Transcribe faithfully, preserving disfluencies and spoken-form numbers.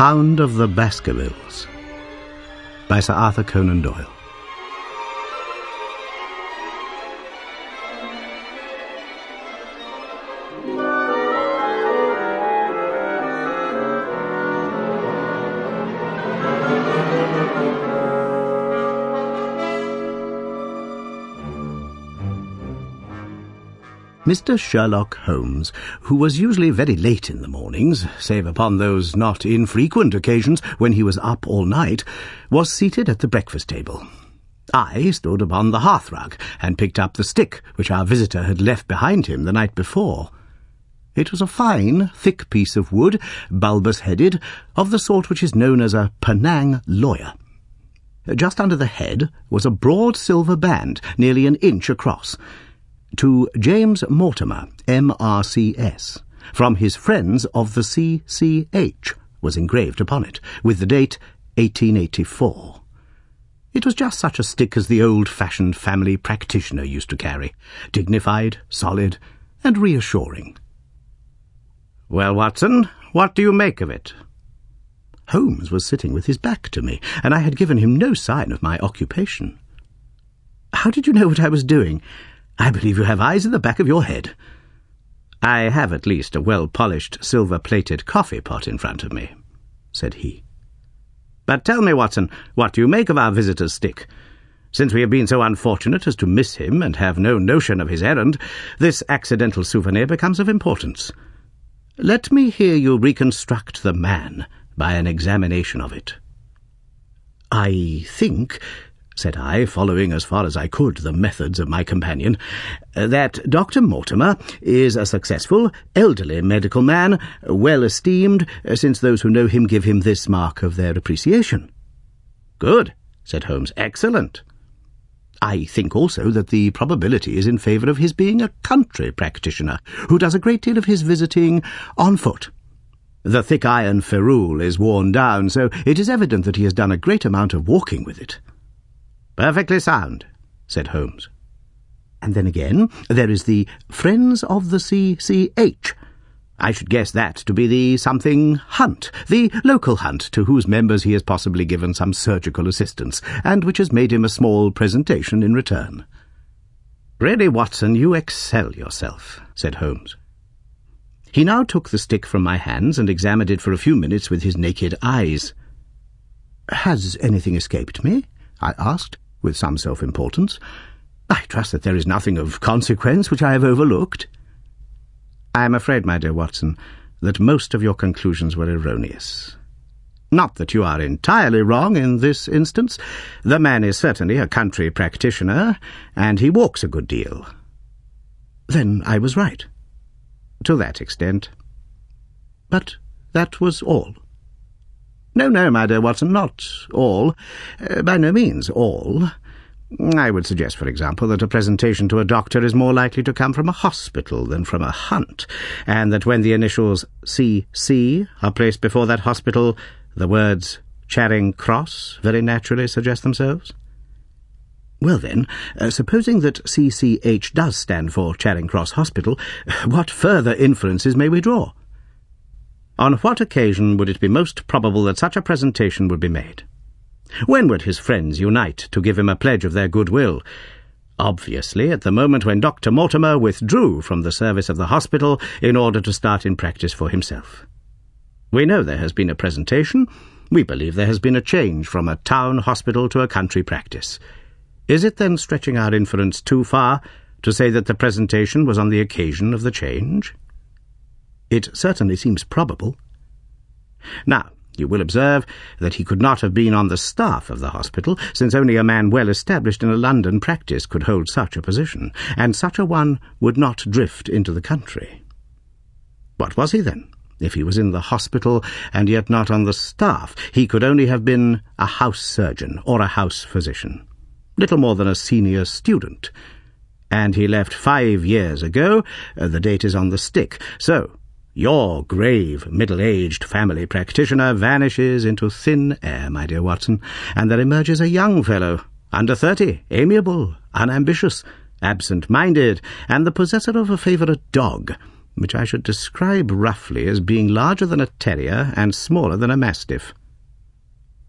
Hound of the Baskervilles by Sir Arthur Conan Doyle. Mister Sherlock Holmes, who was usually very late in the mornings, save upon those not infrequent occasions when he was up all night, was seated at the breakfast table. I stood upon the hearthrug and picked up the stick which our visitor had left behind him the night before. It was a fine, thick piece of wood, bulbous-headed, of the sort which is known as a Penang lawyer. Just under the head was a broad silver band, nearly an inch across, to James Mortimer, M R C S, from his friends of the C C H, was engraved upon it, with the date eighteen eighty-four. It was just such a stick as the old-fashioned family practitioner used to carry, dignified, solid, and reassuring. "Well, Watson, what do you make of it?" Holmes was sitting with his back to me, and I had given him no sign of my occupation. "How did you know what I was doing? I believe you have eyes in the back of your head." "I have at least a well-polished silver-plated coffee-pot in front of me," said he. "But tell me, Watson, what do you make of our visitor's stick? Since we have been so unfortunate as to miss him and have no notion of his errand, this accidental souvenir becomes of importance. Let me hear you reconstruct the man by an examination of it." "I think," said I, following as far as I could the methods of my companion, "that Doctor Mortimer is a successful, elderly medical man, well esteemed, since those who know him give him this mark of their appreciation." "Good," said Holmes. "Excellent." "I think also that the probability is in favour of his being a country practitioner, who does a great deal of his visiting on foot. The thick iron ferrule is worn down, so it is evident that he has done a great amount of walking with it." "Perfectly sound," said Holmes. "And then again, there is the Friends of the C C H. I should guess that to be the something hunt, the local hunt to whose members he has possibly given some surgical assistance, and which has made him a small presentation in return." "Really, Watson, you excel yourself," said Holmes. He now took the stick from my hands and examined it for a few minutes with his naked eyes. "Has anything escaped me?" I asked, with some self-importance. "I trust that there is nothing of consequence which I have overlooked." "I am afraid, my dear Watson, that most of your conclusions were erroneous. Not that you are entirely wrong in this instance. The man is certainly a country practitioner, and he walks a good deal." "Then I was right." "To that extent." "But that was all." "No, no, my dear Watson, not all. Uh, by no means all. I would suggest, for example, that a presentation to a doctor is more likely to come from a hospital than from a hunt, and that when the initials C C are placed before that hospital, the words Charing Cross very naturally suggest themselves." "Well then, uh, supposing that C C H does stand for Charing Cross Hospital, what further inferences may we draw?" "On what occasion would it be most probable that such a presentation would be made? When would his friends unite to give him a pledge of their goodwill? Obviously, at the moment when Doctor Mortimer withdrew from the service of the hospital in order to start in practice for himself. We know there has been a presentation. We believe there has been a change from a town hospital to a country practice. Is it then stretching our inference too far to say that the presentation was on the occasion of the change?" "It certainly seems probable." "Now, you will observe that he could not have been on the staff of the hospital, since only a man well established in a London practice could hold such a position, and such a one would not drift into the country. What was he then? If he was in the hospital and yet not on the staff, he could only have been a house surgeon or a house physician, little more than a senior student. And he left five years ago. Uh, the date is on the stick. So your grave, middle-aged family practitioner vanishes into thin air, my dear Watson, and there emerges a young fellow, under thirty, amiable, unambitious, absent-minded, and the possessor of a favourite dog, which I should describe roughly as being larger than a terrier and smaller than a mastiff.